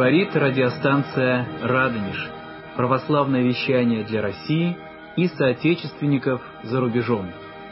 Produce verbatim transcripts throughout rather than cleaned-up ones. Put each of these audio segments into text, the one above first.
Говорит радиостанция «Радонеж». Православное вещание для России и соотечественников за рубежом.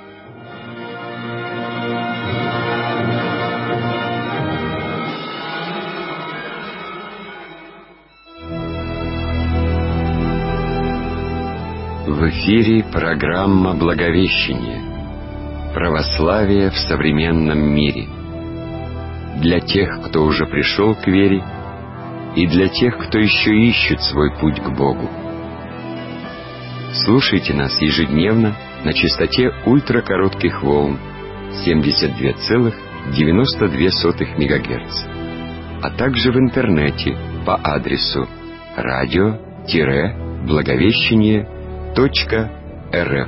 В эфире программа «Благовещение. Православие в современном мире». Для тех, кто уже пришел к вере, и для тех, кто еще ищет свой путь к Богу. Слушайте нас ежедневно на частоте ультракоротких волн семьдесят два целых девяносто две сотых мегагерца, а также в интернете по адресу радио-благовещение точка рф.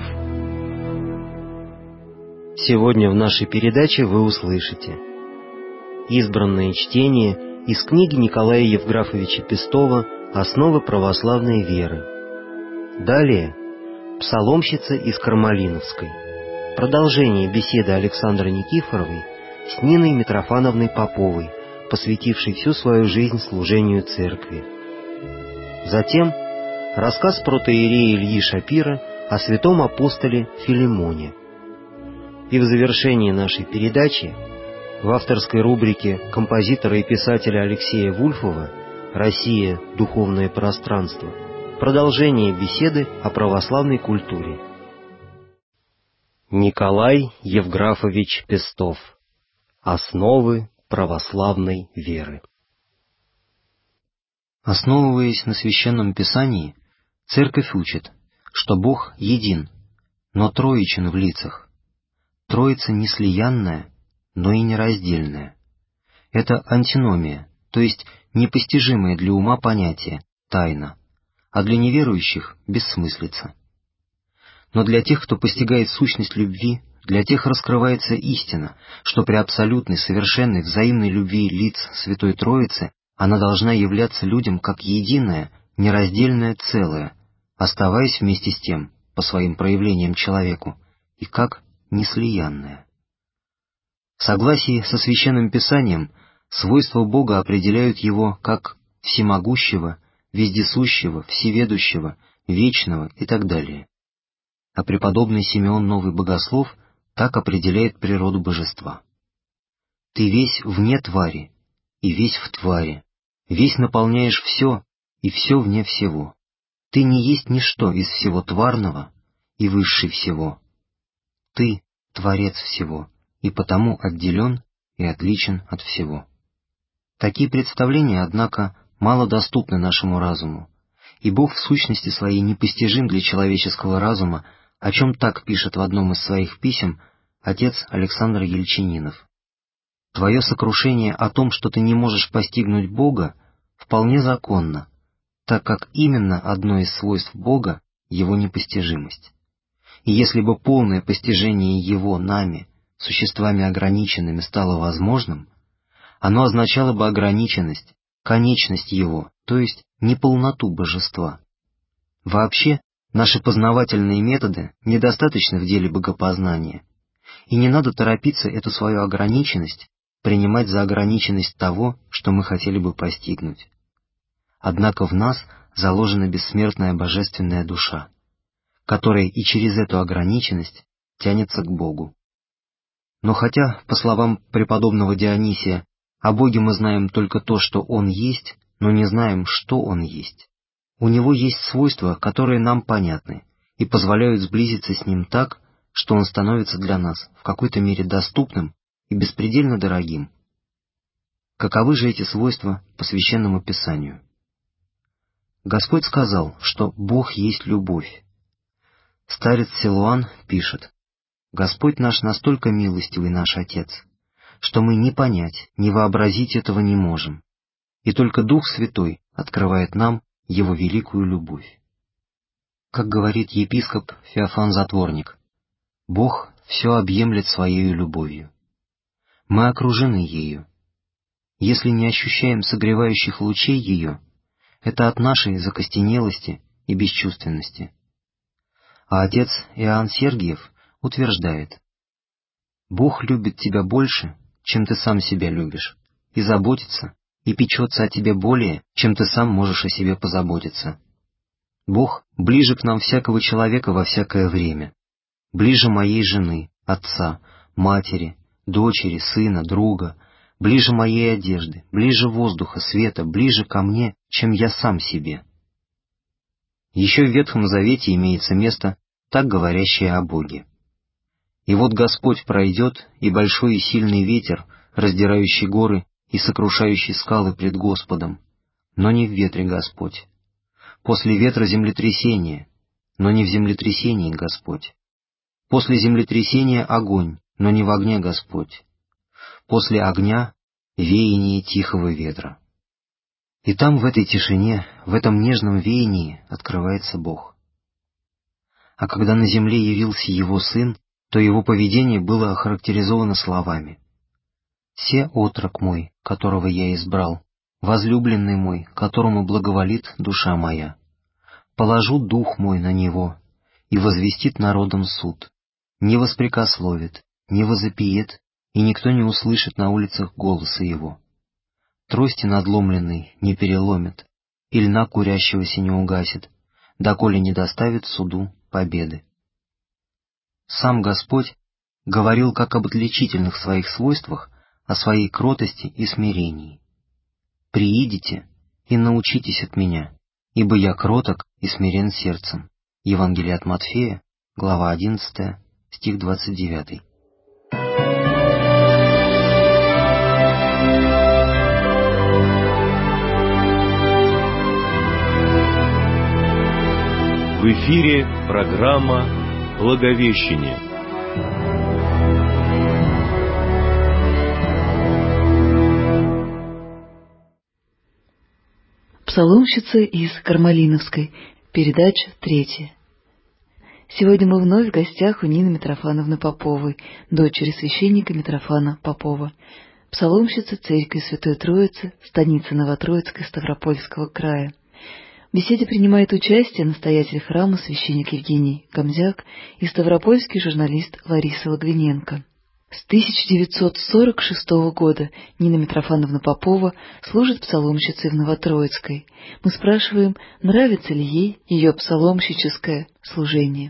Сегодня в нашей передаче вы услышите избранное чтение из книги Николая Евграфовича Пестова «Основы православной веры». Далее псаломщица из Кармалиновской. Продолжение беседы Александры Никифоровой с Ниной Митрофановной Поповой, посвятившей всю свою жизнь служению церкви. Затем рассказ протоиерея Ильи Шапира о святом апостоле Филимоне. И в завершении нашей передачи в авторской рубрике композитора и писателя Алексея Вульфова «Россия. Духовное пространство» продолжение беседы о православной культуре. Николай Евграфович Пестов. Основы православной веры. Основываясь на Священном Писании, Церковь учит, что Бог един, но троичен в лицах. Троица не слиянная, но и нераздельная. Это антиномия, то есть непостижимое для ума понятие, тайна, а для неверующих — бессмыслица. Но для тех, кто постигает сущность любви, для тех раскрывается истина, что при абсолютной, совершенной, взаимной любви лиц Святой Троицы она должна являться людям как единое, нераздельное целое, оставаясь вместе с тем, по своим проявлениям человеку, и как неслиянное. В согласии со Священным Писанием свойства Бога определяют Его как всемогущего, вездесущего, всеведущего, вечного и так далее. А преподобный Симеон Новый Богослов так определяет природу божества. «Ты весь вне твари, и весь в твари, весь наполняешь все, и все вне всего. Ты не есть ничто из всего тварного и высший всего. Ты — Творец всего, и потому отделен и отличен от всего». Такие представления, однако, мало доступны нашему разуму, и Бог в сущности своей непостижим для человеческого разума, о чем так пишет в одном из своих писем отец Александр Ельчининов. «Твое сокрушение о том, что ты не можешь постигнуть Бога, вполне законно, так как именно одно из свойств Бога — Его непостижимость. И если бы полное постижение Его нами, существами ограниченными, стало возможным, оно означало бы ограниченность, конечность Его, то есть неполноту божества. Вообще, наши познавательные методы недостаточны в деле богопознания, и не надо торопиться эту свою ограниченность принимать за ограниченность того, что мы хотели бы постигнуть. Однако в нас заложена бессмертная божественная душа, которая и через эту ограниченность тянется к Богу. Но хотя, по словам преподобного Дионисия, о Боге мы знаем только то, что Он есть, но не знаем, что Он есть, у Него есть свойства, которые нам понятны и позволяют сблизиться с Ним так, что Он становится для нас в какой-то мере доступным и беспредельно дорогим. Каковы же эти свойства по Священному Писанию? Господь сказал, что Бог есть любовь. Старец Силуан пишет: «Господь наш настолько милостивый наш Отец, что мы ни понять, ни вообразить этого не можем, и только Дух Святой открывает нам Его великую любовь». Как говорит епископ Феофан Затворник, Бог все объемлет Своею любовью. Мы окружены ею. Если не ощущаем согревающих лучей ее, это от нашей закостенелости и бесчувственности. А отец Иоанн Сергиев утверждает: «Бог любит тебя больше, чем ты сам себя любишь, и заботится, и печется о тебе более, чем ты сам можешь о себе позаботиться. Бог ближе к нам всякого человека во всякое время, ближе моей жены, отца, матери, дочери, сына, друга, ближе моей одежды, ближе воздуха, света, ближе ко мне, чем я сам себе. Еще в Ветхом Завете имеется место, так говорящее о Боге. И вот Господь пройдет, и большой и сильный ветер, раздирающий горы и сокрушающий скалы пред Господом, но не в ветре Господь. После ветра землетрясение, но не в землетрясении Господь. После землетрясения огонь, но не в огне Господь. После огня веяние тихого ветра. И там, в этой тишине, в этом нежном веянии открывается Бог. А когда на земле явился Его Сын, то Его поведение было охарактеризовано словами: «Се отрок мой, которого я избрал, возлюбленный мой, которому благоволит душа моя. Положу дух мой на него, и возвестит народам суд. Не воспрекословит, не возопиет, и никто не услышит на улицах голоса его. Трости надломленной не переломит, и льна курящегося не угасит, доколе не доставит суду победы». Сам Господь говорил как об отличительных своих свойствах, о своей кротости и смирении. «Приидите и научитесь от меня, ибо я кроток и смирен сердцем». Евангелие от Матфея, глава одиннадцатая, стих двадцать девятый. В эфире программа «Благовещение». Псаломщица из Кармалиновской. Передача третья. Сегодня мы вновь в гостях у Нины Митрофановны Поповой, дочери священника Митрофана Попова, псаломщицы Церкви Святой Троицы, станицы Новотроицкой Ставропольского края. В беседе принимает участие настоятель храма священник Евгений Гомзяк и ставропольский журналист Лариса Логвиненко. С тысяча девятьсот сорок шестого года Нина Митрофановна Попова служит псаломщицей в Новотроицкой. Мы спрашиваем, нравится ли ей ее псаломщическое служение.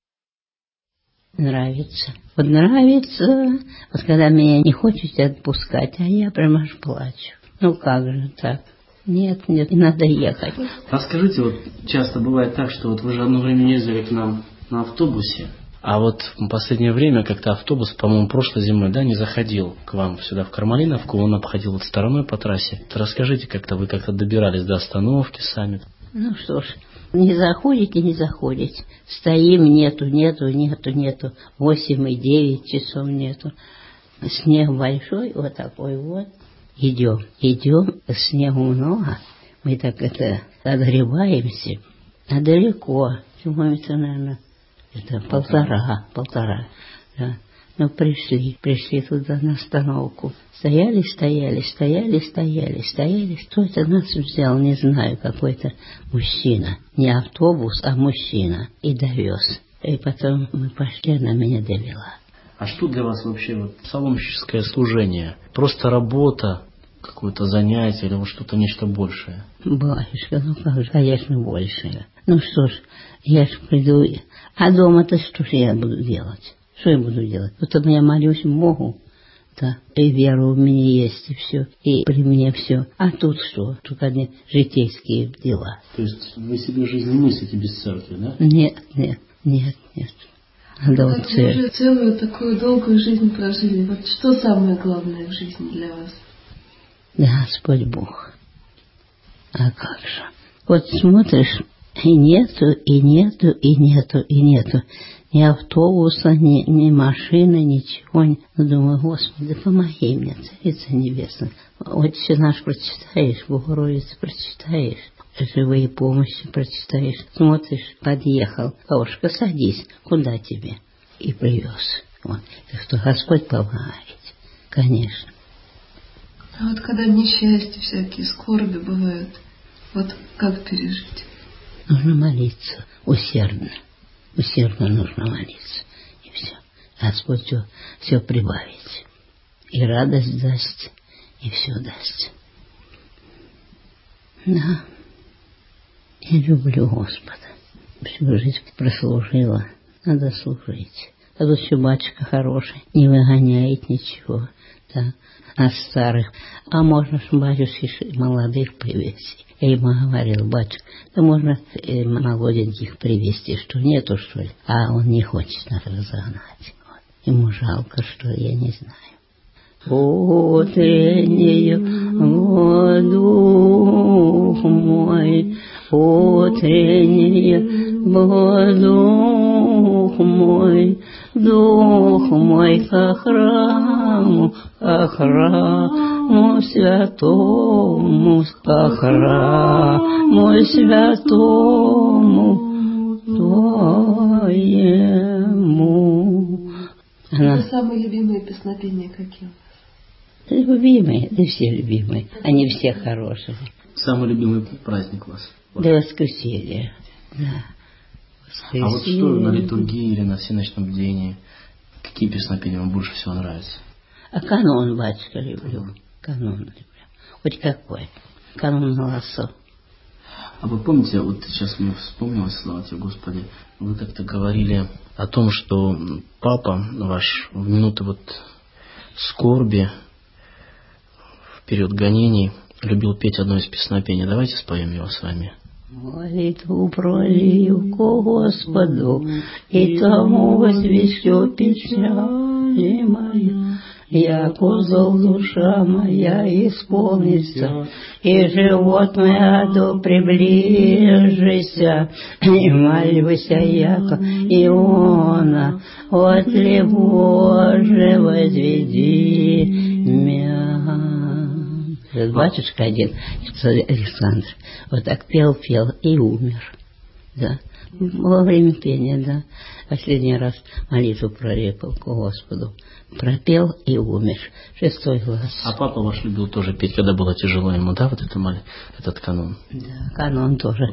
Нравится. Вот нравится, вот когда меня не хотите отпускать, а я прямо аж плачу. Ну как же так? Нет, нет, не надо ехать. А скажите, вот часто бывает так, что вот вы же одно время ездили к нам на автобусе, а вот в последнее время как-то автобус, по-моему, прошлой зимой, да, не заходил к вам сюда, в Кармалиновку, он обходил вот стороной по трассе. Расскажите, как-то вы как-то добирались до остановки сами? Ну что ж, не заходите, не заходите. Стоим, нету, нету, нету, нету. Восемь и девять часов нету. Снег большой, вот такой вот. Идем, идем, снегу много. Мы так это отгребаемся. А далеко, километра, наверное, это полтора, полтора, да. Ну, пришли, пришли туда на остановку. Стояли, стояли, стояли, стояли, стояли. Кто это нас взял, не знаю, какой-то мужчина. Не автобус, а мужчина. И довез. И потом мы пошли, она меня довела. А что для вас вообще вот псаломщическое служение? Просто работа, какое-то занятие или вот что-то, нечто большее? Батюшка, ну как же, конечно, большее. Ну что ж, я ж приду, а дома-то что же я буду делать? Что я буду делать? Потом я молюсь Богу, да, и вера у меня есть, и все, и при мне все. А тут что? Тут одни житейские дела. То есть вы себе жизнь не мыслите без церкви, да? Нет, нет, нет, нет. Надо вот вы уже целую такую долгую жизнь прожили. Вот что самое главное в жизни для вас? Господь Бог. А как же? Вот смотришь, и нету, и нету, и нету, и нету. Ни автобуса, ни, ни машины, ничего. Ну, думаю, Господи, помоги мне, Царица Небесная. Отче наш прочитаешь, Богородицу прочитаешь, живые помощи прочитаешь. Смотришь, подъехал, Лошка, садись, куда тебе? И привез. Вот. Так что Господь помогает, конечно. А вот когда несчастья всякие, скорби бывают, вот как пережить? Нужно молиться усердно. Усердно нужно молиться. И все. Господь все, все прибавит. И радость даст, и все даст. Да. Я люблю Господа. Всю жизнь прослужила. Надо служить. А тут все батюшка хороший. Не выгоняет ничего. Да. Нас старых. А можно ж батюшки молодых привезти. Я ему говорил: батюшка, да можно и молоденьких привезти, что нету, что ли? А он не хочет нас разогнать. Вот. Ему жалко, что я не знаю. Утреннюю воду мой, утреннюю воду мой, дух мой ко храму, ко храму святому, ко храму святому твоему. Это самые любимые песнопения какие? Любимые, да все любимые. Они все хорошие. Самый любимый праздник у вас? До воскресенья. Да. Воскресенье. А вот что на литургии или на всеночном бдении? Какие песнопения вам больше всего нравятся? А канон, батюшка, люблю. Канон люблю. Хоть какой. Канон голосов. А вы помните, вот сейчас мне вспомнилось, слава тебе, Господи, вы как-то говорили о том, что папа ваш в минуты вот скорби, в период гонений, любил петь одно из песнопений. Давайте споем его с вами. Молитву пролью ко Господу, и тому возвещу печали моя. Яко зол душа моя исполнится, и живот мой аду приближися, и молюся, яко Иона, отли Боже возведи меня. Батюшка один, Александр, вот так пел-пел и умер. Да. Во время пения, да. Последний раз молитву прорепал к Господу. Пропел и умер. Шестой глаз. А папа ваш любил тоже петь, когда было тяжело ему, да, вот это, этот канон? Да, канон тоже.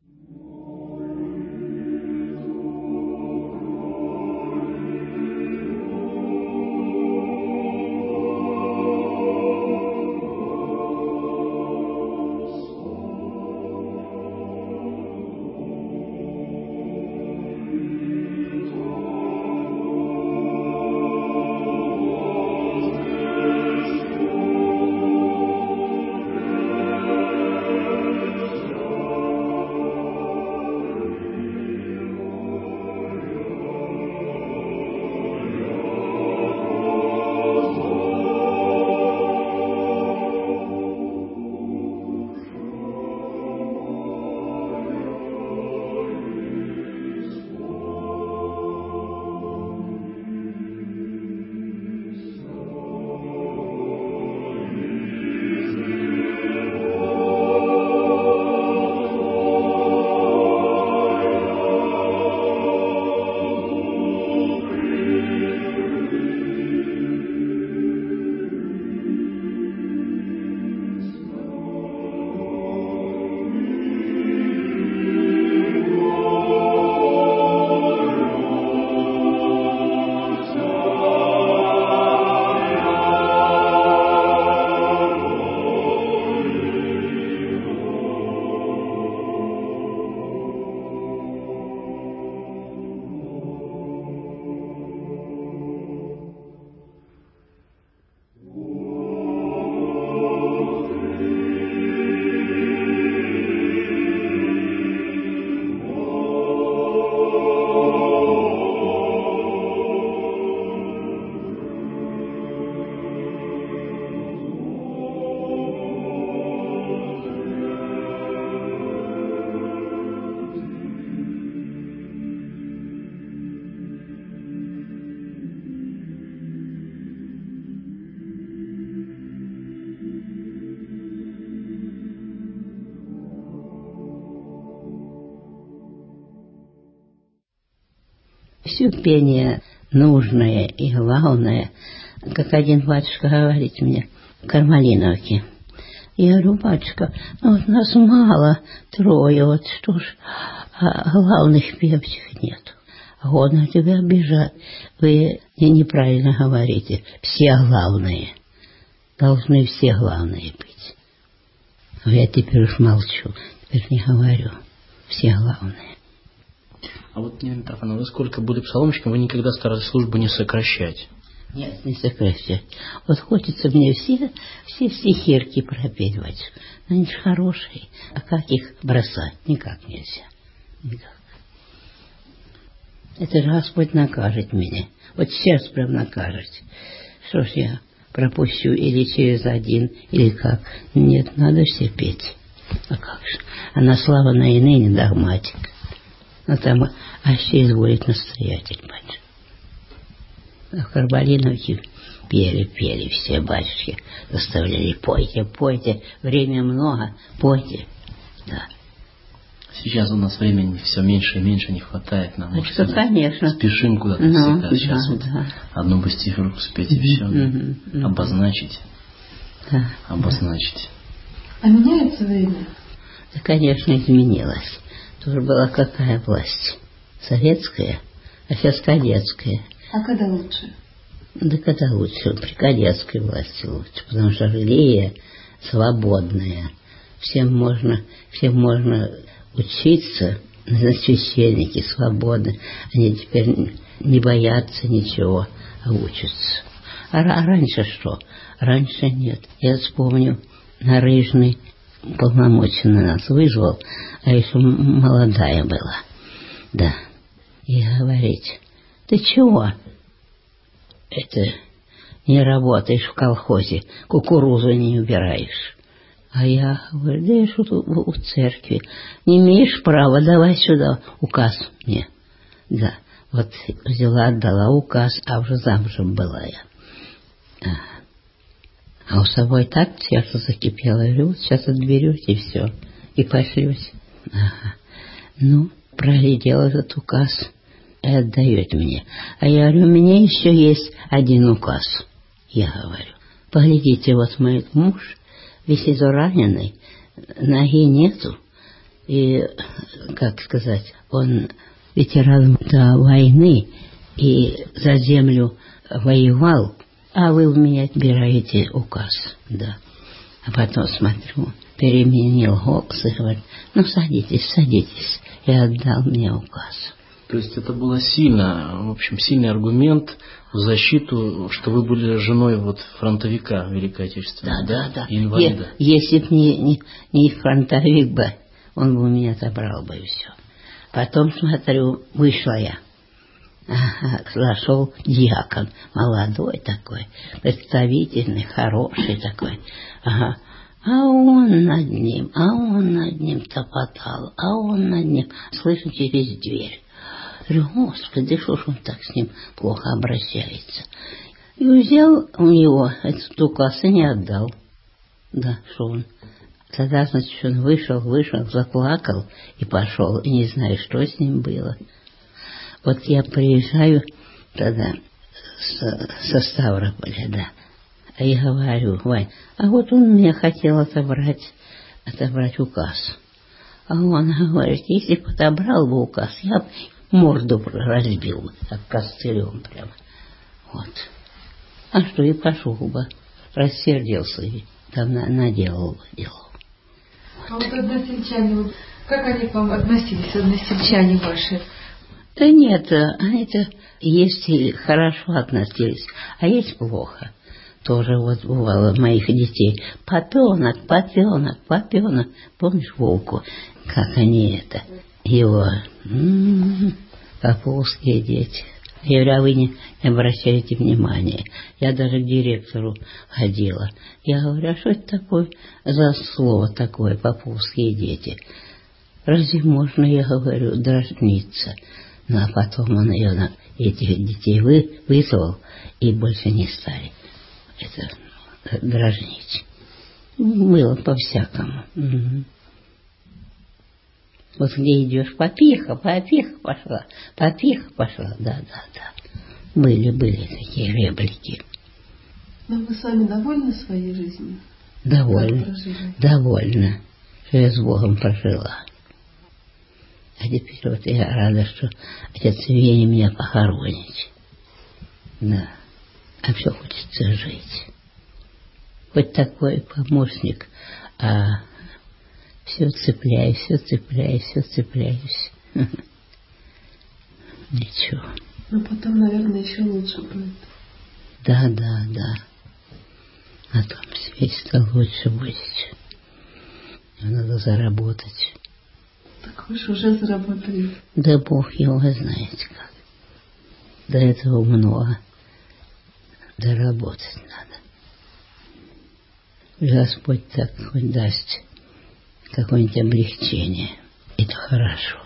Все пение нужное и главное, как один батюшка говорит мне, в Кармалиновке. Я говорю: батюшка, ну вот нас мало, трое, вот что ж, а главных певчих нет. А он на тебя обижает. Вы неправильно говорите, все главные. Должны все главные быть. Но я теперь уж молчу, теперь не говорю. Все главное. А вот, Нина Митрофановна, вы сколько были псаломщиком, вы никогда старались службу не сокращать? Нет, не сокращать. Вот хочется мне все, все стихирки пропеть, батюшка. Они же хорошие. А как их бросать? Никак нельзя. Никак. Это же Господь накажет меня. Вот сейчас прям накажет. Что ж я пропущу или через один, или как? Нет, надо все петь. А как же? А на слава на иные догматик. Но там аще изволит настоятель, батюшка. А в Кармалиновке пели, пели все батюшки. Заставляли, пойте, пойте. Время много, пойте. Да. Сейчас у нас времени все меньше и меньше не хватает нам. Что, конечно. Спешим куда-то ну, всегда. Сейчас да, вот да. одну бы стихирку спеть и все. Mm-hmm, mm-hmm. Обозначить. Да. Обозначить. А меняется время? Да, конечно, изменилось. Тоже была какая власть? Советская, а сейчас кадетская. А когда лучше? Да когда лучше? При кадетской власти лучше. Потому что религия свободная. Всем можно, всем можно учиться. Священники свободны. Они теперь не боятся ничего, а учатся. А, а раньше что? Раньше нет. Я вспомню, Нарыжный полномоченный нас вызвал, а еще молодая была. Да. И говорит: ты чего? Это не работаешь в колхозе, кукурузу не убираешь. А я говорю: да я что тут у церкви. Не имеешь права, давай сюда указ мне. Да. Вот взяла, отдала указ, а уже замужем была я. А у собой так сердце закипело. Я говорю: вот сейчас отберете и все. И пошлюсь. Ага. Ну, проглядел этот указ и отдает мне. А я говорю: у меня еще есть один указ. Я говорю: поглядите, вот мой муж весь израненный, ноги нету. И, как сказать, он ветеран до войны и за землю воевал. А вы у меня отбираете указ, да. А потом смотрю, переменил голос и говорит: ну садитесь, садитесь. И отдал мне указ. То есть это было сильно, в общем, сильный аргумент в защиту, что вы были женой вот фронтовика Великой Отечественной, да? Да, да, да. Инвалида. Е- если бы не, не, не фронтовик бы, он бы меня забрал бы и все. Потом, смотрю, вышла я. Ага, зашел диакон, молодой такой, представительный, хороший такой. Ага. А он над ним, а он над ним топотал, а он над ним, слышу, через дверь. Говорю: Господи, что ж он так с ним плохо обращается? И взял у него этот указ и не отдал. Да, что он. Тогда, значит, он вышел, вышел, заплакал и пошел, и не знаю, что с ним было. Вот я приезжаю тогда с, со Ставрополя, да, а я говорю: Вань, а вот он мне хотел отобрать, отобрать указ. А он говорит: если бы отобрал бы указ, я бы морду разбил бы, так костылем прямо. Вот. А что, и пошел бы, рассердился и там наделал бы дело. Вот. А вот односельчане, вот, как они к вам относились, односельчане ваши? Да нет, они-то есть и хорошо относились, а есть плохо. Тоже вот бывало моих детей. Попенок, попенок, попенок. Помнишь Волку? Как они это, его, м-м-м, поповские дети. Я говорю: а вы не обращаете внимания. Я даже к директору ходила. Я говорю: а что это такое за слово такое, поповские дети? Разве можно, я говорю, дразниться? Ну, а потом он ее, этих детей вы, вызвал, и больше не стали это дразнить. Было по-всякому. Угу. Вот где идешь, попиха, попиха пошла, попиха пошла, да-да-да. Были, были такие реплики. Но вы с вами довольны своей жизнью? Довольна, довольна, что я с Богом прожила. А теперь вот я рада, что отец Евгений меня похоронить. Да. А все хочется жить. Хоть такой помощник, а все цепляюсь, все цепляюсь, все цепляюсь. Ничего. Но потом, наверное, еще лучше будет. Да, да, да. На том свете-то лучше будет. Надо заработать. Так вы же уже заработали. Да Бог его знаете как. До этого много. Доработать надо. Господь так хоть даст какое-нибудь облегчение. Это хорошо.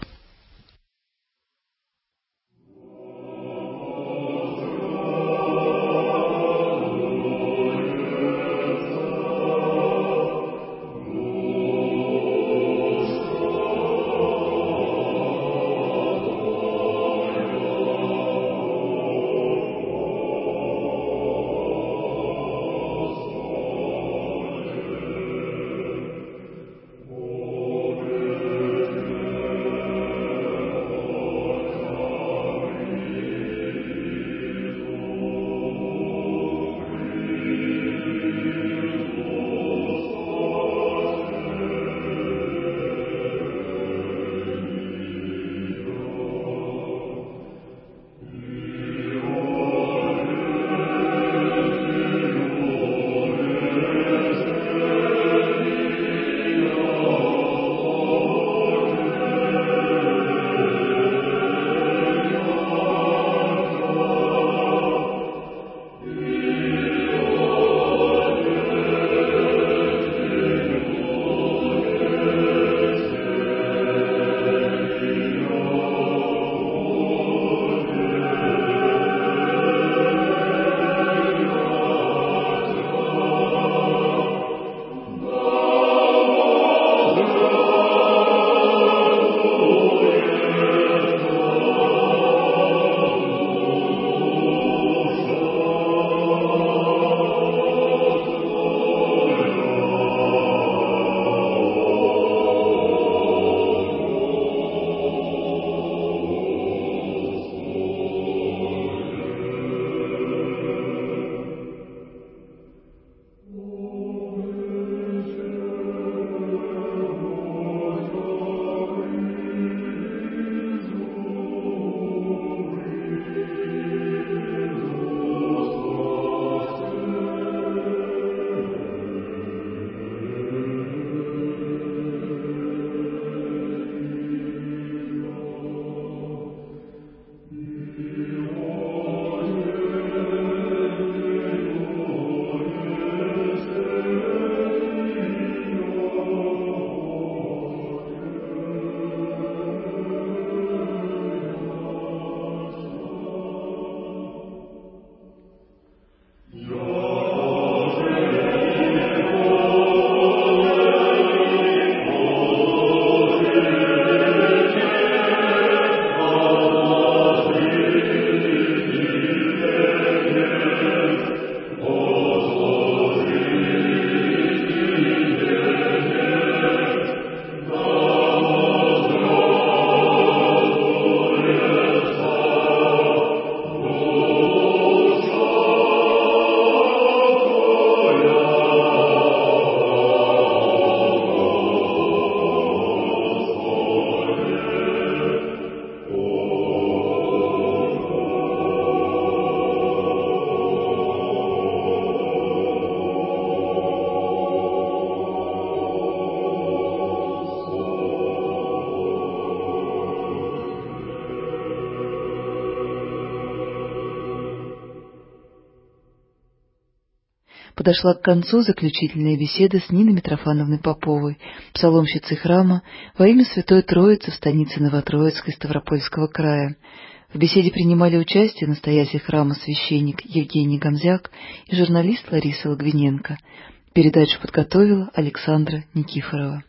Подошла к концу заключительная беседа с Ниной Митрофановной Поповой, псаломщицей храма во имя Святой Троицы в станице Новотроицкой Ставропольского края. В беседе принимали участие настоятель храма священник Евгений Гомзяк и журналист Лариса Логвиненко. Передачу подготовила Александра Никифорова.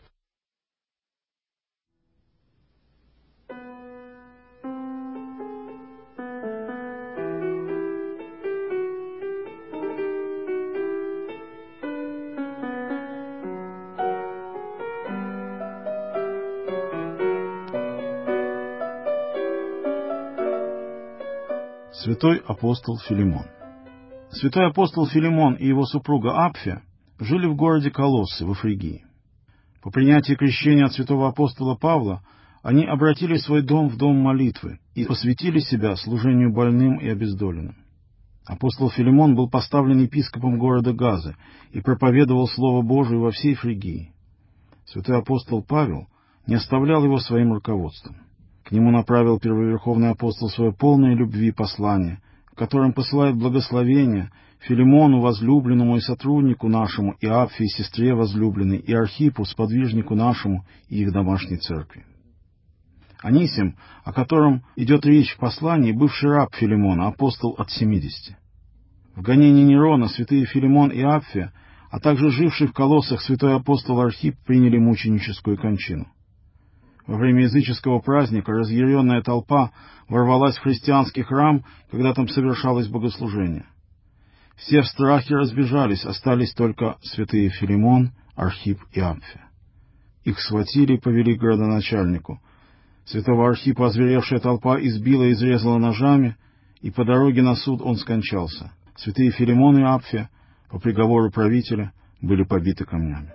Святой апостол Филимон. Святой апостол Филимон и его супруга Апфия жили в городе Колоссы во Фригии. По принятии крещения от святого апостола Павла они обратили свой дом в дом молитвы и посвятили себя служению больным и обездоленным. Апостол Филимон был поставлен епископом города Газы и проповедовал Слово Божие во всей Фригии. Святой апостол Павел не оставлял его своим руководством. К нему направил первоверховный апостол свое полное любви послание, в котором посылает благословение Филимону, возлюбленному и сотруднику нашему, и Апфии, сестре возлюбленной, и Архипу, сподвижнику нашему и их домашней церкви. Анисим, о котором идет речь в послании, бывший раб Филимона, апостол от семидесяти. В гонении Нерона святые Филимон и Апфия, а также живший в Колоссах святой апостол Архип приняли мученическую кончину. Во время языческого праздника разъяренная толпа ворвалась в христианский храм, когда там совершалось богослужение. Все в страхе разбежались, остались только святые Филимон, Архип и Апфия. Их схватили и повели к градоначальнику. Святого Архипа озверевшая толпа избила и изрезала ножами, и по дороге на суд он скончался. Святые Филимон и Апфия по приговору правителя были побиты камнями.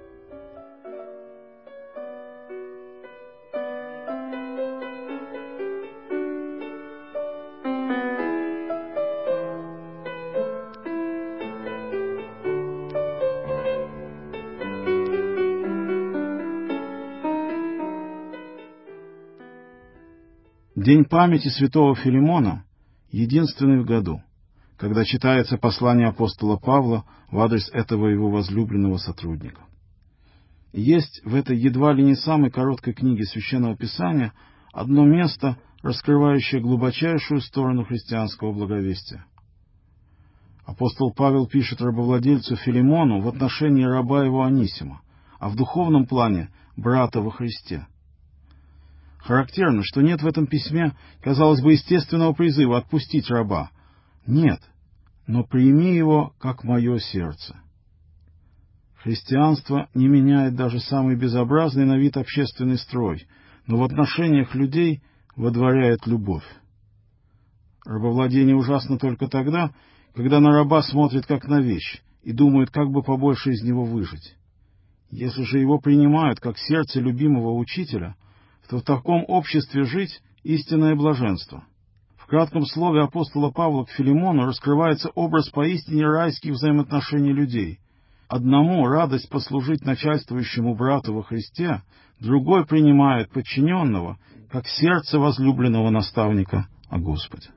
День памяти святого Филимона единственный в году, когда читается послание апостола Павла в адрес этого его возлюбленного сотрудника. Есть в этой едва ли не самой короткой книге Священного Писания одно место, раскрывающее глубочайшую сторону христианского благовестия. Апостол Павел пишет рабовладельцу Филимону в отношении раба его Анисима, а в духовном плане брата во Христе. Характерно, что нет в этом письме, казалось бы, естественного призыва отпустить раба. Нет, но прими его, как мое сердце. Христианство не меняет даже самый безобразный на вид общественный строй, но в отношениях людей водворяет любовь. Рабовладение ужасно только тогда, когда на раба смотрят как на вещь и думают, как бы побольше из него выжить. Если же его принимают как сердце любимого учителя, то в таком обществе жить — истинное блаженство. В кратком слове апостола Павла к Филимону раскрывается образ поистине райских взаимоотношений людей. Одному радость послужить начальствующему брату во Христе, другой принимает подчиненного, как сердце возлюбленного наставника о Господе.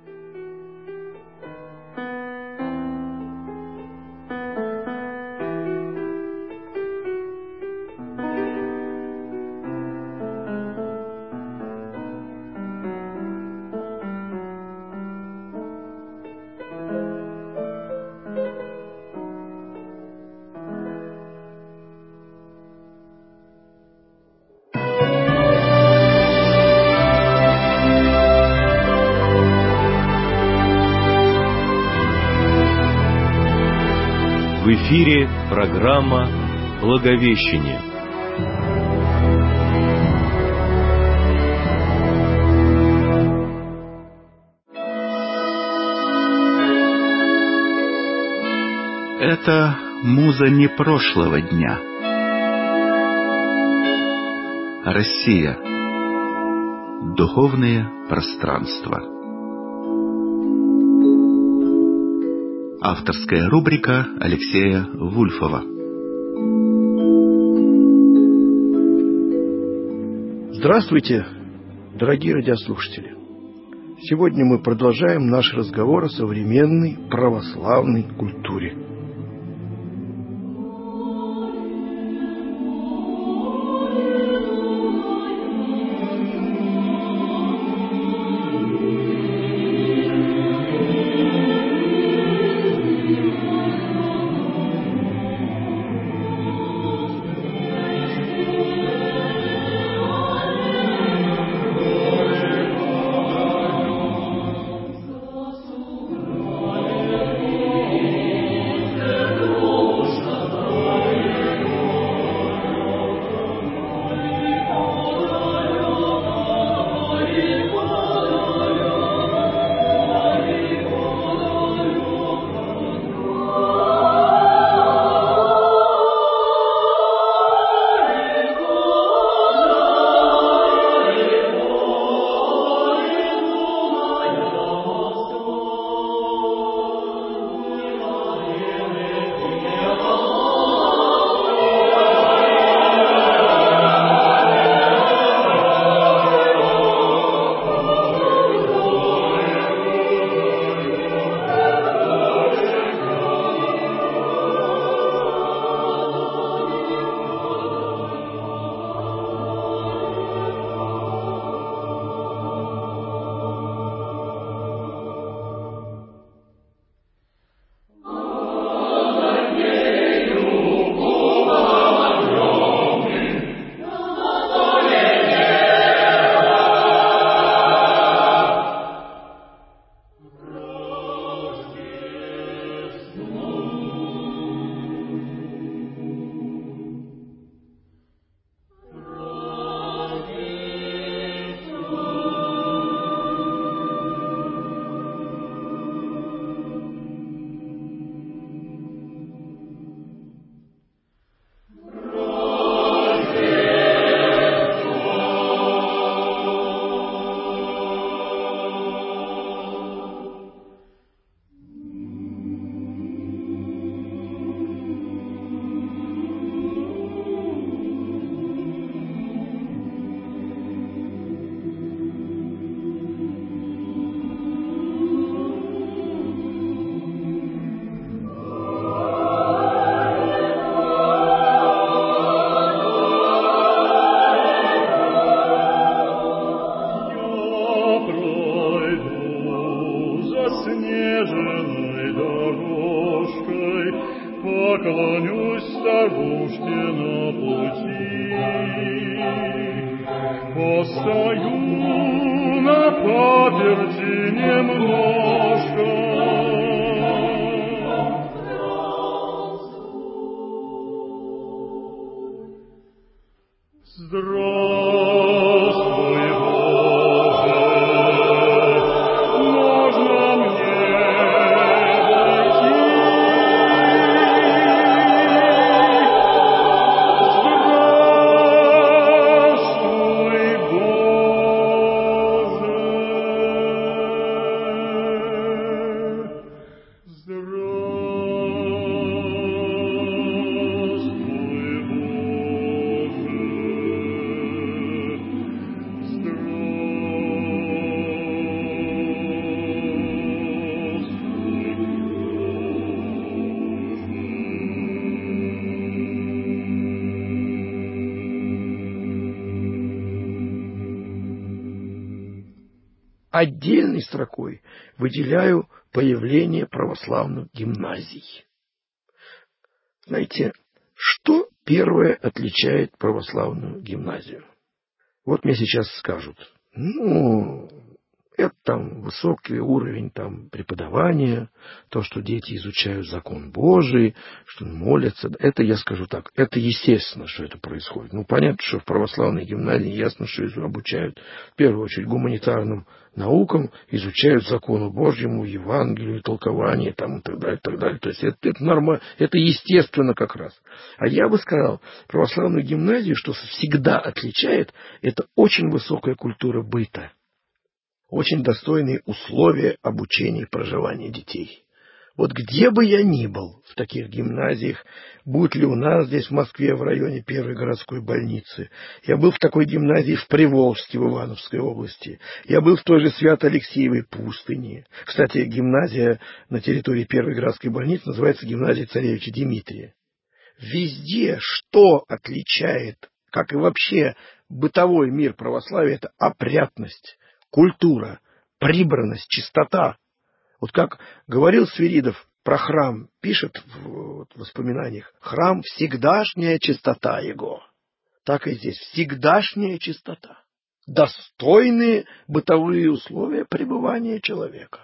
В эфире программа «Благовещение». Это муза не прошлого дня. Россия. Духовное пространство. Авторская рубрика Алексея Вульфова. Здравствуйте, дорогие радиослушатели! Сегодня мы продолжаем наш разговор о современной православной культуре. дорожке на пути. Постою на паперти немножко. Здравствуй, Боже, можно мне войти? Здравствуй, Боже, Отдельной строкой выделяю появление православных гимназий. Знаете, что первое отличает православную гимназию? Вот мне сейчас скажут, ну, это там высокий уровень там, преподавания, то, что дети изучают закон Божий, что молятся. Это я скажу так, это естественно, что это происходит. Ну, понятно, что в православной гимназии ясно, что обучают в первую очередь гуманитарным наукам, изучают закону Божьему, Евангелию, толкование там, и так далее, и так далее. То есть это, это нормально, это естественно как раз. А я бы сказал, православную гимназию, что всегда отличает, это очень высокая культура быта. Очень достойные условия обучения и проживания детей. Вот где бы я ни был в таких гимназиях, будь ли у нас здесь в Москве в районе первой городской больницы, я был в такой гимназии в Приволжске в Ивановской области, я был в той же Свято-Алексеевой пустыне. Кстати, гимназия на территории первой городской больницы называется гимназия царевича Дмитрия. Везде, что отличает, как и вообще бытовой мир православия, это опрятность. Культура, прибранность, чистота. Вот как говорил Свиридов про храм, пишет в воспоминаниях, храм всегдашняя чистота его. Так и здесь, всегдашняя чистота. Достойные бытовые условия пребывания человека.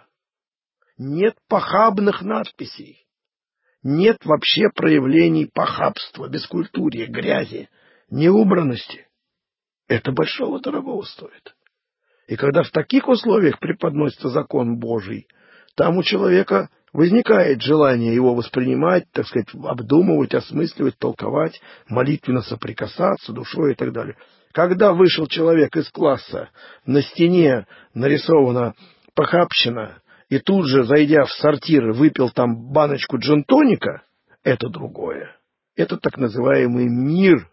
Нет похабных надписей. Нет вообще проявлений похабства, бескультурья, грязи, неубранности. Это большого дорогого стоит. И когда в таких условиях преподносится закон Божий, там у человека возникает желание его воспринимать, так сказать, обдумывать, осмысливать, толковать, молитвенно соприкасаться душой и так далее. Когда вышел человек из класса, на стене нарисована похабщина, и тут же, зайдя в сортир, выпил там баночку джин-тоника, это другое. Это так называемый мир.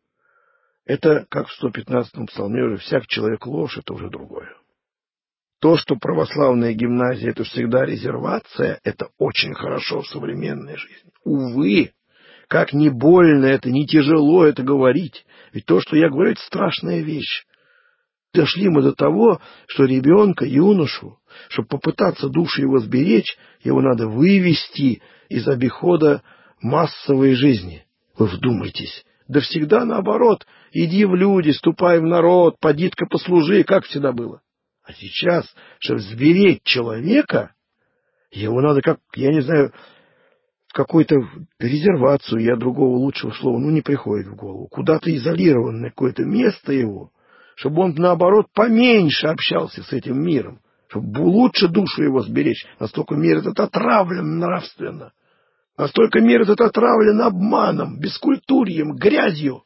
Это, как в сто пятнадцатом псалме, всяк человек ложь, это уже другое. То, что православная гимназия — это всегда резервация, это очень хорошо в современной жизни. Увы, как не больно это, не тяжело это говорить. Ведь то, что я говорю, это страшная вещь. Дошли мы до того, что ребенка, юношу, чтобы попытаться душу его сберечь, его надо вывести из обихода массовой жизни. Вы вдумайтесь. Да всегда наоборот. Иди в люди, ступай в народ, поди-ка послужи, как всегда было. А сейчас, чтобы сберечь человека, его надо, как, я не знаю, в какую-то резервацию, я другого лучшего слова, ну, не приходит в голову, куда-то изолированное какое-то место его, чтобы он, наоборот, поменьше общался с этим миром, чтобы лучше душу его сберечь. Настолько мир этот отравлен нравственно, настолько мир этот отравлен обманом, бескультурьем, грязью.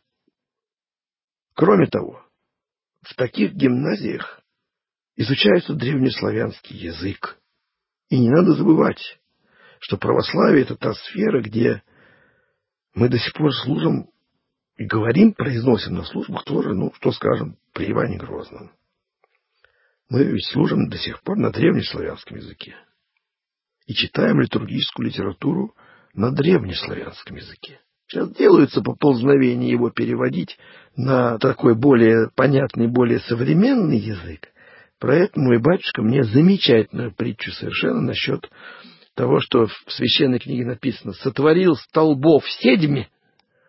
Кроме того, в таких гимназиях изучается древнеславянский язык. И не надо забывать, что православие — это та сфера, где мы до сих пор служим и говорим, произносим на службах тоже, ну, что скажем, при Иване Грозном. Мы ведь служим до сих пор на древнеславянском языке. И читаем литургическую литературу на древнеславянском языке. Сейчас делаются поползновения его переводить на такой более понятный, более современный язык. Про это мой батюшка мне замечательную притчу совершенно насчет того, что в священной книге написано: «Сотворил столбов седьми,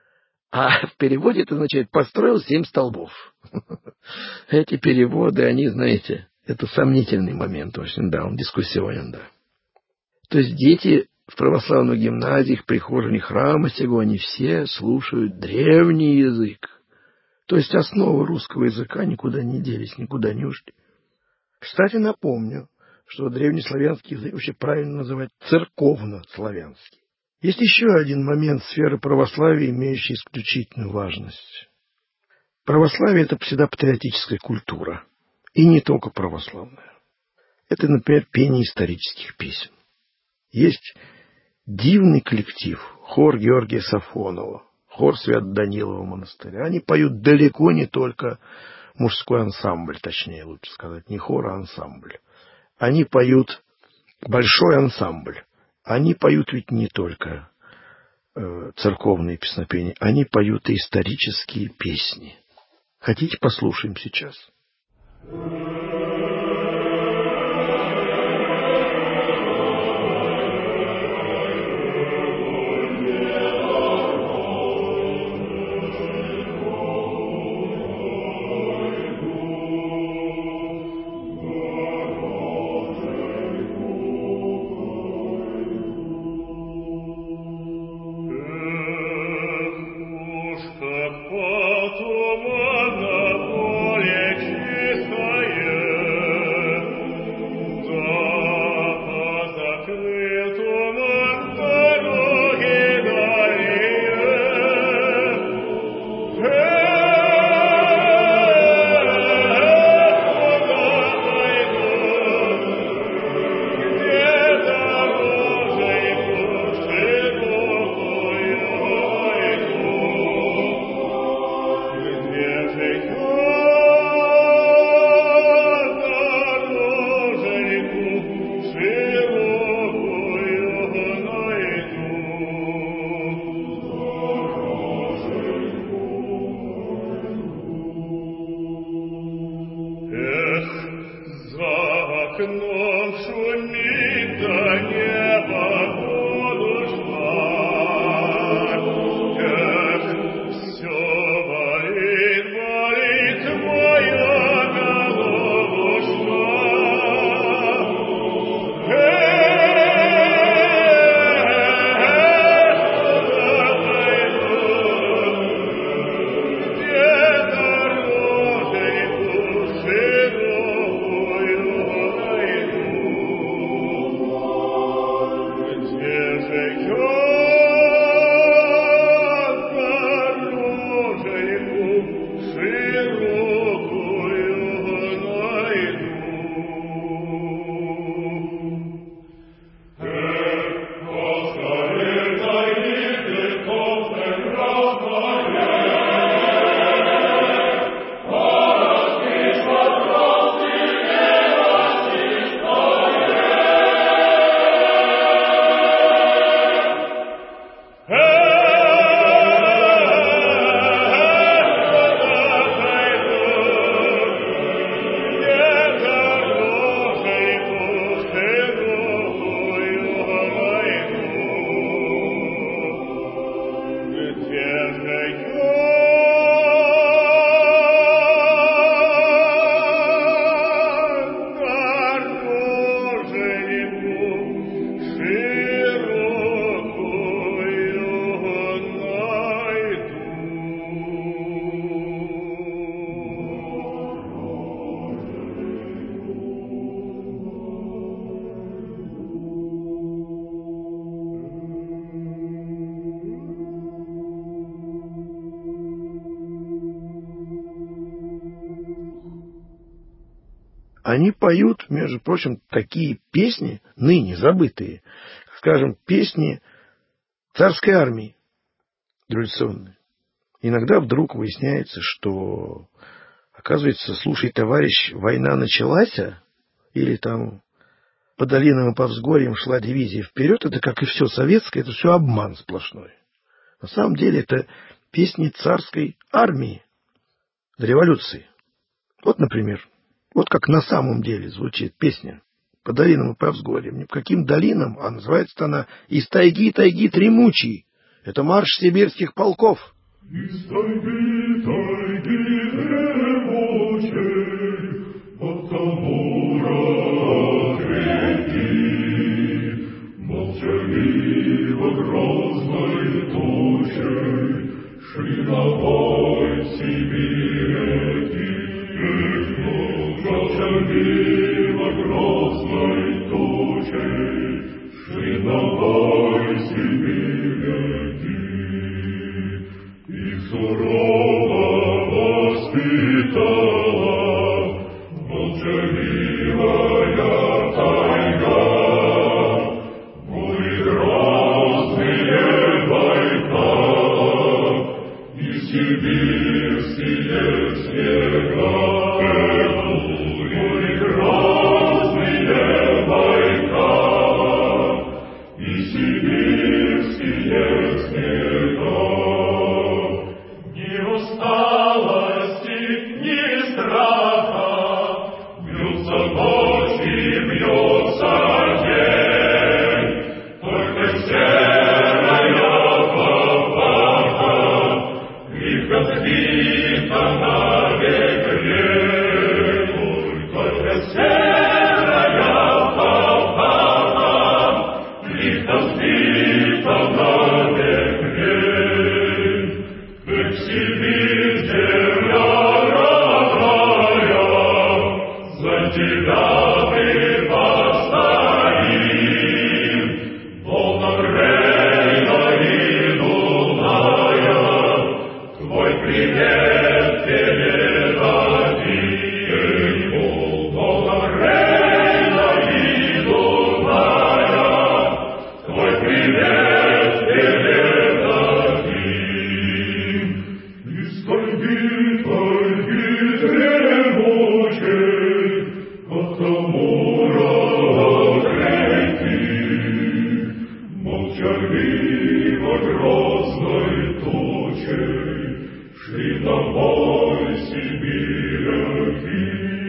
А в переводе это означает «построил семь столбов». Эти переводы, они, знаете, это сомнительный момент очень, да, он дискуссионен, да. То есть дети в православных гимназиях, прихожане храма сего, они все слушают древний язык. То есть основы русского языка никуда не делись, никуда не ушли. Кстати, напомню, что древнеславянский язык вообще правильно называть церковно-славянский. Есть еще один момент сферы православия, имеющий исключительную важность. Православие — это всегда патриотическая культура. И не только православная. Это, например, пение исторических песен. Есть дивный коллектив, хор Георгия Сафонова, хор Свято-Данилова монастыря. Они поют далеко не только мужской ансамбль, точнее, лучше сказать, не хор, а ансамбль. Они поют большой ансамбль. Они поют ведь не только э, церковные песнопения, они поют и исторические песни. Хотите, послушаем сейчас? Они поют, между прочим, такие песни, ныне забытые, скажем, песни царской армии революционные. Иногда вдруг выясняется, что, оказывается, слушай, товарищ, война началась, или там по долинам и по взгорьям шла дивизия вперед, это, как и все советское, это все обман сплошной. На самом деле это песни царской армии до революции. Вот, например, вот как на самом деле звучит песня по долинам и по взгорьям. Не по каким долинам, а называется она «Из тайги, тайги тремучей». Это марш сибирских полков. Из тайги, тайги дремучей, от Амура от реки, молчаливо грозной тучей шли на бой сибиреки. Молчаливо грозной тучей шли на бой сибиреки. Их сурово воспитала молчаливая тайга, бури грозные Байкала и сибирские снега. Бури грозные Байкала и сибирские снега. Ни усталости, ни страха, бьются ночь и бьется день, только серая папаха лихо сбита навек реку, только серая папаха лихо сбита навек реку. Эх, Сибирь, земля родная, за тебя мы постоим, волнам Рейна и Дуная твой привет передадим. Волнам Рейна и Дуная твой привет передадим. Из тайги, тайги дремучей, от Амура от реки, молчаливо грозной тучей шли на бой сибиряки.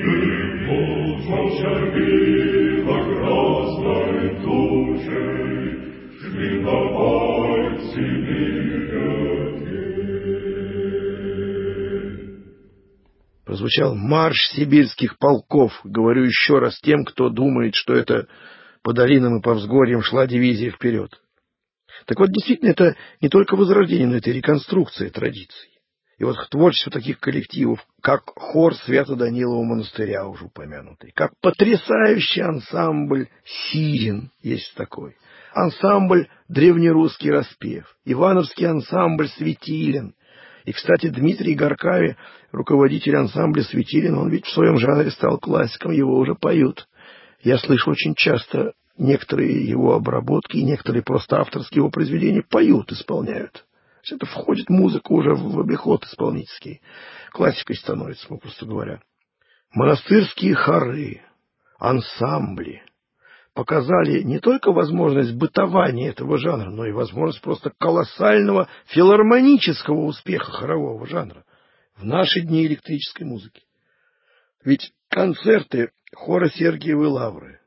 Молчаливо грозной тучей шли на бой сибиряки. Прозвучал марш сибирских полков. Говорю еще раз тем, кто думает, что это по долинам и по взгорьям шла дивизия вперед. Так вот, действительно, это не только возрождение, но это и реконструкция традиций. И вот творчество таких коллективов, как хор Свято-Данилова монастыря, уже упомянутый, как потрясающий ансамбль «Сирен» есть такой, ансамбль «Древнерусский распев», ивановский ансамбль «Светилин». И, кстати, Дмитрий Горкави, руководитель ансамбля «Светилин», он ведь в своем жанре стал классиком, его уже поют. Я слышу очень часто некоторые его обработки, и некоторые просто авторские его произведения поют, исполняют. Это входит музыка уже в обиход исполнительский. Классикой становится, попросту говоря. Монастырские хоры, ансамбли показали не только возможность бытования этого жанра, но и возможность просто колоссального филармонического успеха хорового жанра в наши дни электрической музыки. Ведь концерты хора Сергиевой Лавры,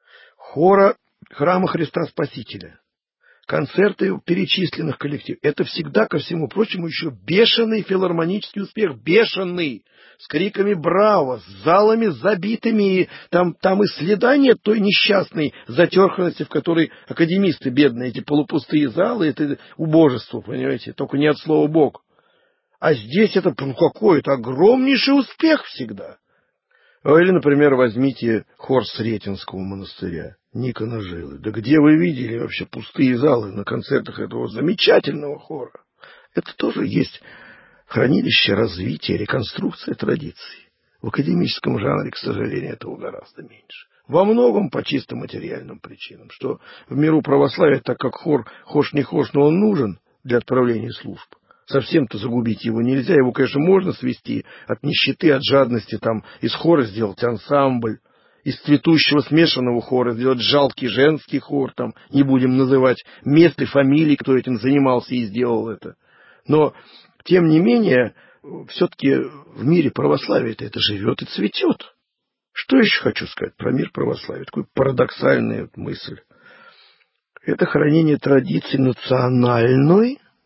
хора Храма Христа Спасителя, концерты перечисленных коллективов — это всегда, ко всему прочему, еще бешеный филармонический успех, бешеный, с криками «Браво!», с залами забитыми, и там, там и следа нет той несчастной затерханности, в которой академисты бедные, эти полупустые залы, это убожество, понимаете, только не от слова «бог». А здесь это ну, какой-то огромнейший успех всегда. Или, например, возьмите хор Сретенского монастыря, Никона Жилы. Да где вы видели вообще пустые залы на концертах этого замечательного хора? Это тоже есть хранилище развития, реконструкция традиций. В академическом жанре, к сожалению, этого гораздо меньше. Во многом по чисто материальным причинам, что в миру православия, так как хор хошь не хошь, но он нужен для отправления служб. Совсем-то загубить его нельзя. Его, конечно, можно свести от нищеты, от жадности, там, из хора сделать ансамбль, из цветущего смешанного хора сделать жалкий женский хор, там, не будем называть мест и фамилий, кто этим занимался и сделал это. Но, тем не менее, все-таки в мире православия это живет и цветет. Что еще хочу сказать про мир православия? Такая парадоксальная мысль. Это хранение традиции национальной,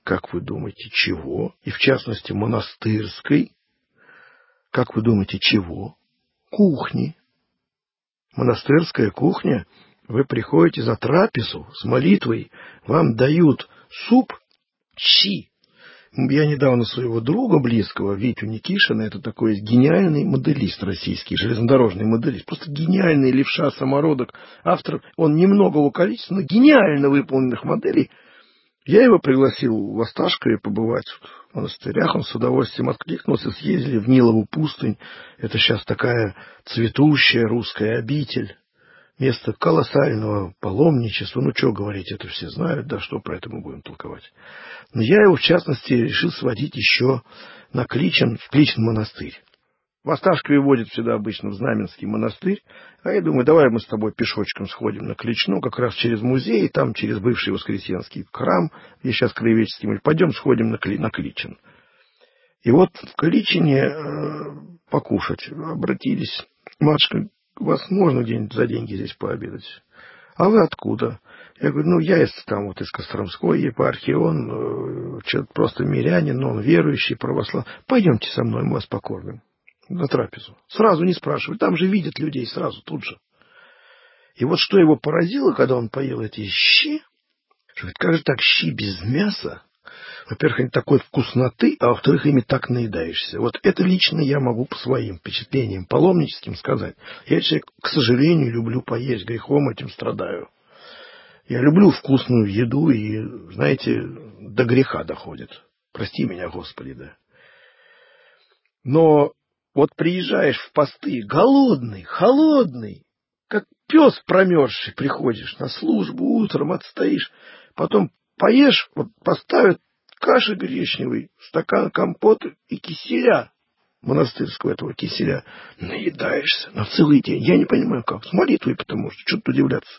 Как вы думаете, чего? И в частности, монастырской. Как вы думаете, чего? Кухни. Монастырская кухня. Вы приходите за трапезу с молитвой, вам дают суп, щи. Я недавно своего друга близкого, Витю Никишина, это такой гениальный моделист российский, железнодорожный моделист, просто гениальный левша, самородок, автор, он немногого количества, но гениально выполненных моделей. Я его пригласил в Осташкове побывать в монастырях, он с удовольствием откликнулся, съездили в Нилову пустынь, это сейчас такая цветущая русская обитель. Место колоссального паломничества. Ну, что говорить, это все знают, да, что про это мы будем толковать. Но я его, в частности, решил сводить еще на Кличин, в Кличин монастырь. В Осташкове водят сюда обычно в Знаменский монастырь, а я думаю, давай мы с тобой пешочком сходим на Кличну, как раз через музей, там через бывший Воскресенский храм, где сейчас краеведческий музей, пойдем сходим на, Кли, на Кличин. И вот в Кличине э, покушать обратились. Матушка, у вас можно где-нибудь за деньги здесь пообедать? А вы откуда? Я говорю, ну, я из, там, вот, из Костромской епархии, он э, просто мирянин, но он верующий, православный. Пойдемте со мной, мы вас покормим на трапезу. Сразу не спрашивай, там же видят людей сразу, тут же. И вот что его поразило, когда он поел эти щи, что говорит, как же так щи без мяса? Во-первых, они такой вкусноты, а во-вторых, ими так наедаешься. Вот это лично я могу по своим впечатлениям паломническим сказать. Я человек, к сожалению, люблю поесть, грехом этим страдаю. Я люблю вкусную еду и, знаете, до греха доходит. Прости меня, Господи, да. Но вот приезжаешь в посты, голодный, холодный, как пес промерзший, приходишь на службу, утром отстоишь, потом поешь, вот поставят каши гречневой, стакан компота и киселя, монастырского этого киселя, наедаешься на целый день. Я не понимаю, как. С молитвой, потому что что-то удивляться.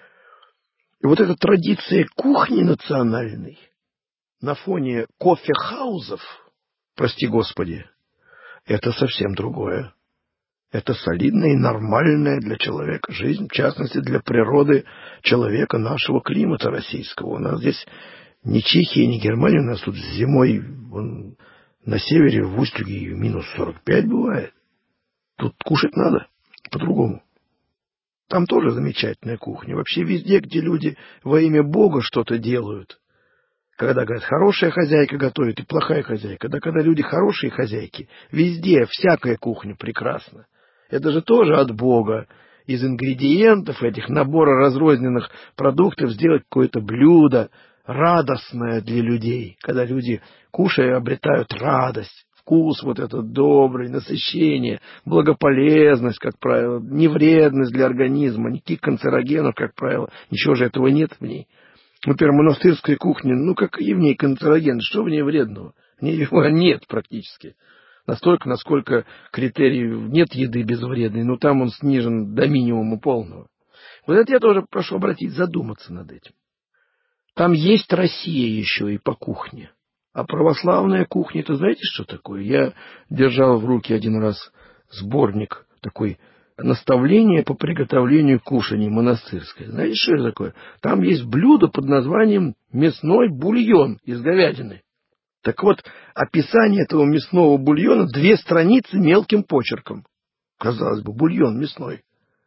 И вот эта традиция кухни национальной на фоне кофехаузов, прости Господи, это совсем другое. Это солидная и нормальная для человека жизнь, в частности, для природы человека нашего климата российского. У нас здесь ни Чехия, ни Германия, у нас тут зимой вон, на севере в Устюге минус сорок пять бывает. Тут кушать надо по-другому. Там тоже замечательная кухня. Вообще везде, где люди во имя Бога что-то делают. Когда, говорят, хорошая хозяйка готовит и плохая хозяйка. Да когда люди хорошие хозяйки, везде всякая кухня прекрасна. Это же тоже от Бога. Из ингредиентов этих набора разрозненных продуктов сделать какое-то блюдо радостное для людей. Когда люди, кушая, обретают радость, вкус вот этот добрый, насыщение, благополезность, как правило, невредность для организма, никаких канцерогенов, как правило. Ничего же этого нет в ней. Например, монастырская кухня, ну какие в ней канцерогены, что в ней вредного? В ней его нет практически. Настолько, насколько критерий нет еды безвредной, но там он снижен до минимума полного. Вот это я тоже прошу обратить, задуматься над этим. Там есть Россия еще и по кухне. А православная кухня, это знаете, что такое? Я держал в руки один раз сборник такой, наставление по приготовлению кушаний монастырское. Знаете, что это такое? Там есть блюдо под названием мясной бульон из говядины. Так вот, описание этого мясного бульона две страницы мелким почерком. Казалось бы, бульон мясной.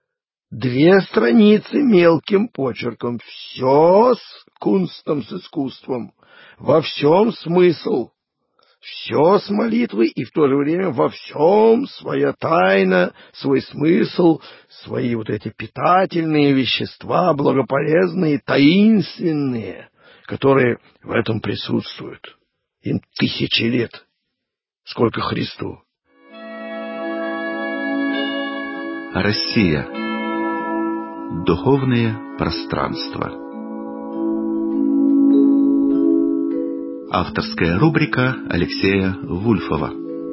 Две страницы мелким почерком. Все с кунстом, с искусством. Во всем смысл. Все с молитвой и в то же время во всем своя тайна, свой смысл, свои вот эти питательные вещества, благополезные, таинственные, которые в этом присутствуют. Им тысячи лет, сколько Христу. Россия. Духовное пространство. Авторская рубрика Алексея Вульфова.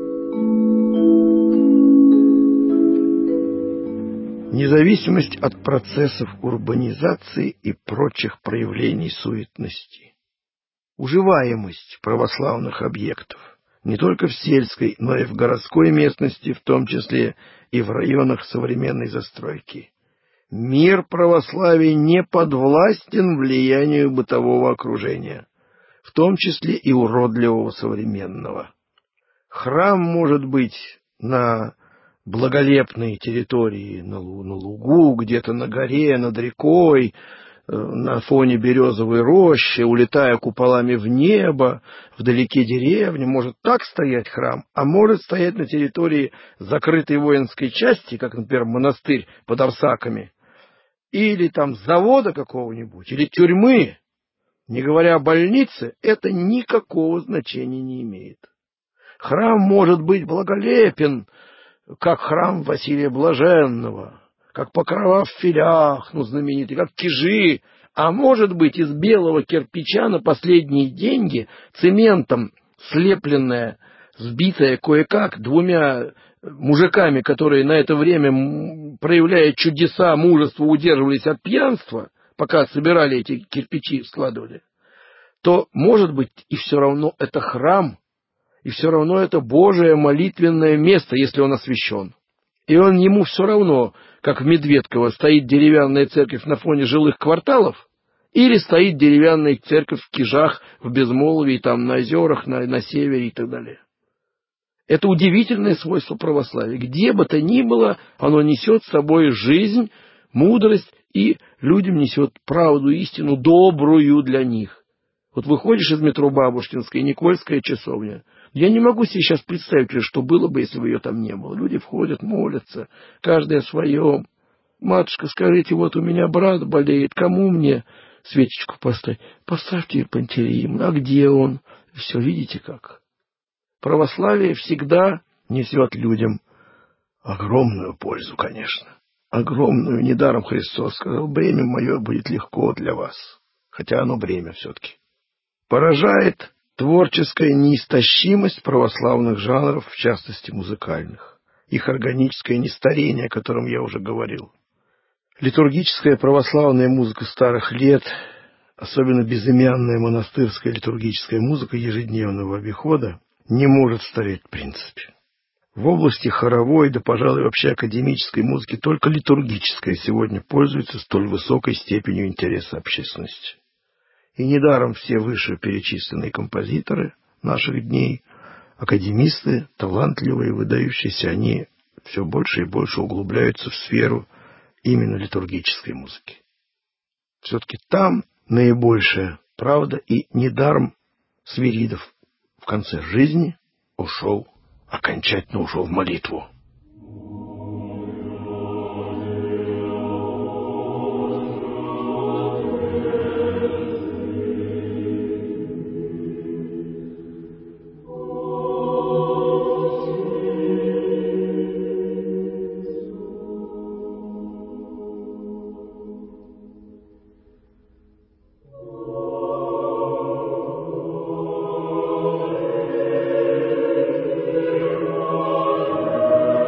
Независимость от процессов урбанизации и прочих проявлений суетности. Уживаемость православных объектов не только в сельской, но и в городской местности, в том числе и в районах современной застройки. Мир православия не подвластен влиянию бытового окружения, в том числе и уродливого современного. Храм может быть на благолепной территории, на лугу, где-то на горе, над рекой, на фоне березовой рощи, улетая куполами в небо, вдалеке деревни. Может так стоять храм, а может стоять на территории закрытой воинской части, как, например, монастырь под Арсаками, или там завода какого-нибудь, или тюрьмы, не говоря о больнице, это никакого значения не имеет. Храм может быть благолепен, как храм Василия Блаженного, как Покрова в филях, ну, знаменитый, как Кижи, а может быть из белого кирпича на последние деньги, цементом слепленная, сбитая кое-как двумя мужиками, которые на это время, проявляя чудеса мужества, удерживались от пьянства, пока собирали эти кирпичи, складывали, то, может быть, и все равно это храм, и все равно это Божие молитвенное место, если он освящен. И он ему все равно, как в Медведково, стоит деревянная церковь на фоне жилых кварталов, или стоит деревянная церковь в Кижах, в Безмолвии, там на озерах, на, на севере и так далее. Это удивительное свойство православия. Где бы то ни было, оно несет с собой жизнь, мудрость и людям несет правду, истину, добрую для них. Вот выходишь из метро Бабушкинская, Никольская часовня. Я не могу себе сейчас представить, что было бы, если бы ее там не было. Люди входят, молятся, каждый о своем. Матушка, скажите, вот у меня брат болеет, кому мне свечечку поставить? Поставьте Пантелеимону. А где он? Все, видите как? Православие всегда несет людям огромную пользу, конечно. Огромную. Недаром Христос сказал, бремя мое будет легко для вас. Хотя оно бремя все-таки. Поражает творческая неистощимость православных жанров, в частности музыкальных. Их органическое нестарение, о котором я уже говорил. Литургическая православная музыка старых лет, особенно безымянная монастырская литургическая музыка ежедневного обихода, не может стареть в принципе. В области хоровой, да, пожалуй, вообще академической музыки только литургическая сегодня пользуется столь высокой степенью интереса общественности. И недаром все вышеперечисленные композиторы наших дней, академисты, талантливые, выдающиеся, они все больше и больше углубляются в сферу именно литургической музыки. Все-таки там наибольшая правда, и недаром Свиридов в конце жизни ушел, окончательно ушел в молитву. Amen.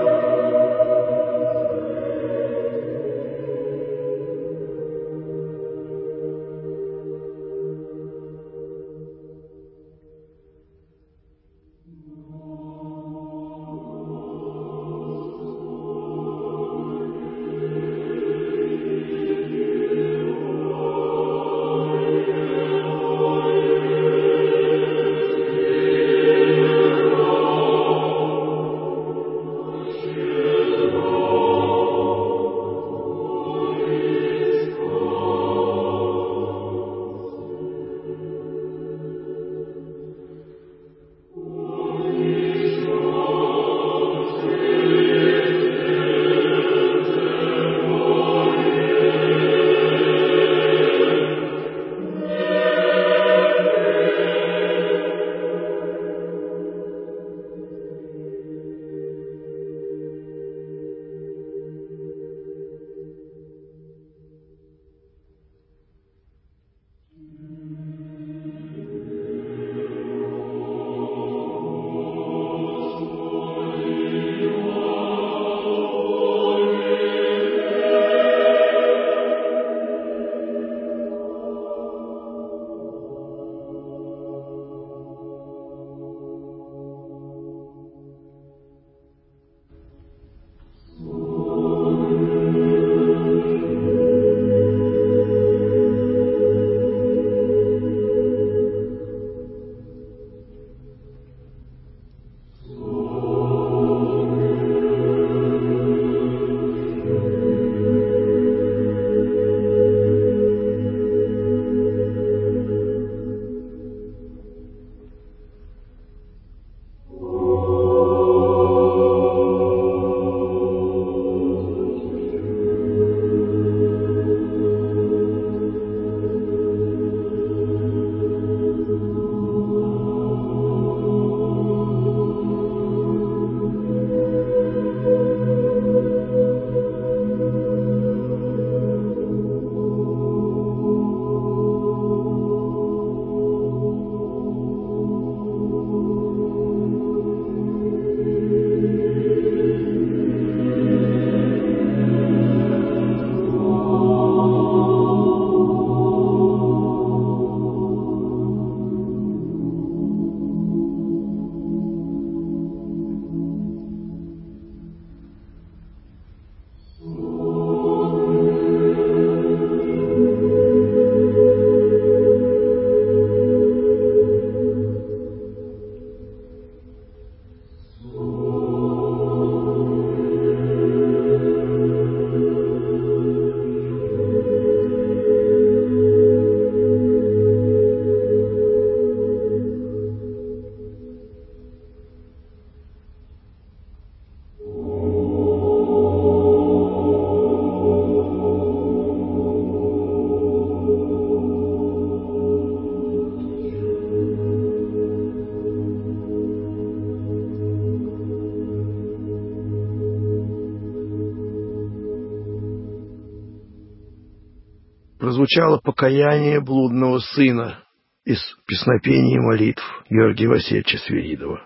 прозвучало покаяние блудного сына из песнопений и молитв Георгия Васильевича Свиридова.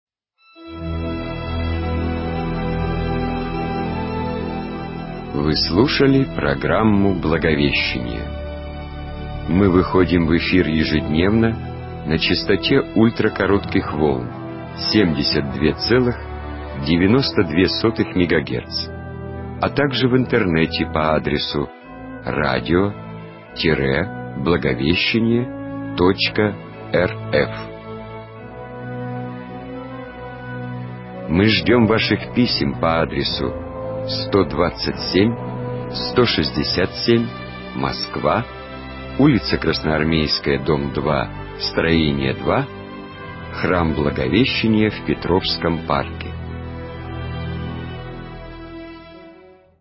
Вы слушали программу «Благовещение». Мы выходим в эфир ежедневно на частоте ультракоротких волн семьдесят два целых девяносто две сотых мегагерц, а также в интернете по адресу радио-благовещение точка рф. Мы ждем ваших писем по адресу сто двадцать семь сто шестьдесят семь, Москва, улица Красноармейская, дом два, строение два, Храм Благовещения в Петровском парке.